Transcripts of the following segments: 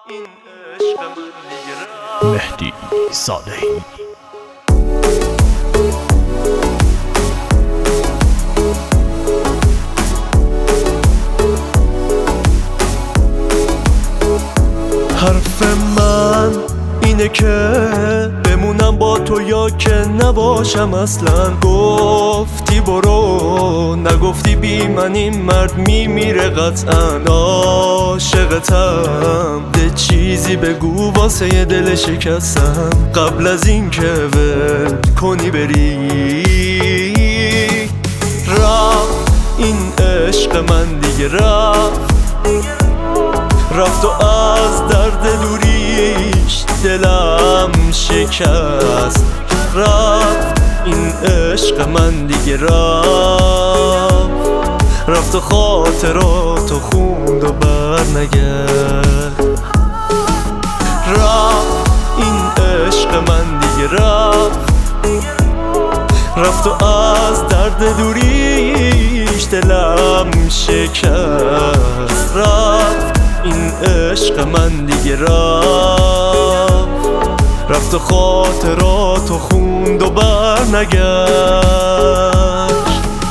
این عشق من دیگه مهدی صالحی. حرف من اینه که بمونم با تو یا که نباشم اصلا. گفتی برو نگفتی بی من این مرد میمیره قطعا. عاشقتم ده چیزی بگو واسه یه دل شکستم قبل از این که ول کنی بری. رفت این عشق من دیگه رفت و از درد دوریش دلم شکست. رفت این عشق من دیگه رفت و خاطراتو خوند و بر نگشت. رفت این عشق من دیگه رفت و از درد دوریش دلم شکست. رفت این عشق من دیگه رفت و خاطراتو خوند و بر نگشت.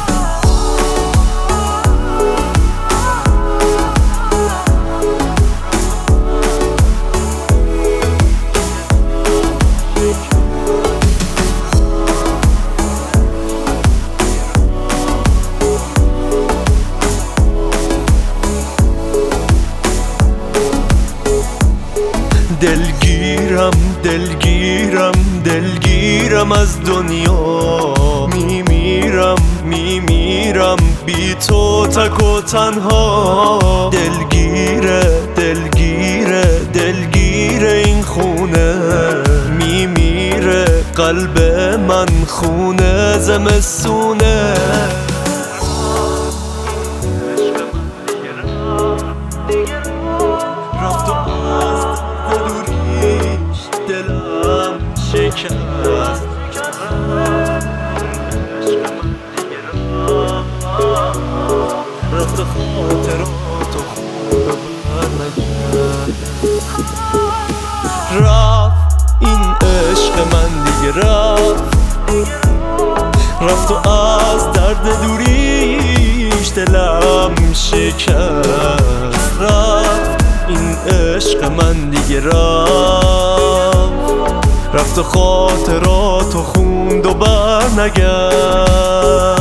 دلگیرم از دنیا. میمیرم بی تو تک و تنها. دلگیره این خونه. میمیره قلب من خونه زمستونه. رفت و از دوریش دلم شکست. رفت خاطراتو خود و بر نگشت. رفت این عشق من دیگه رفت و از درد دوریش دلم شکست. رفت این عشق من دیگه رفت و خاطراتو خوند و بر نگشت.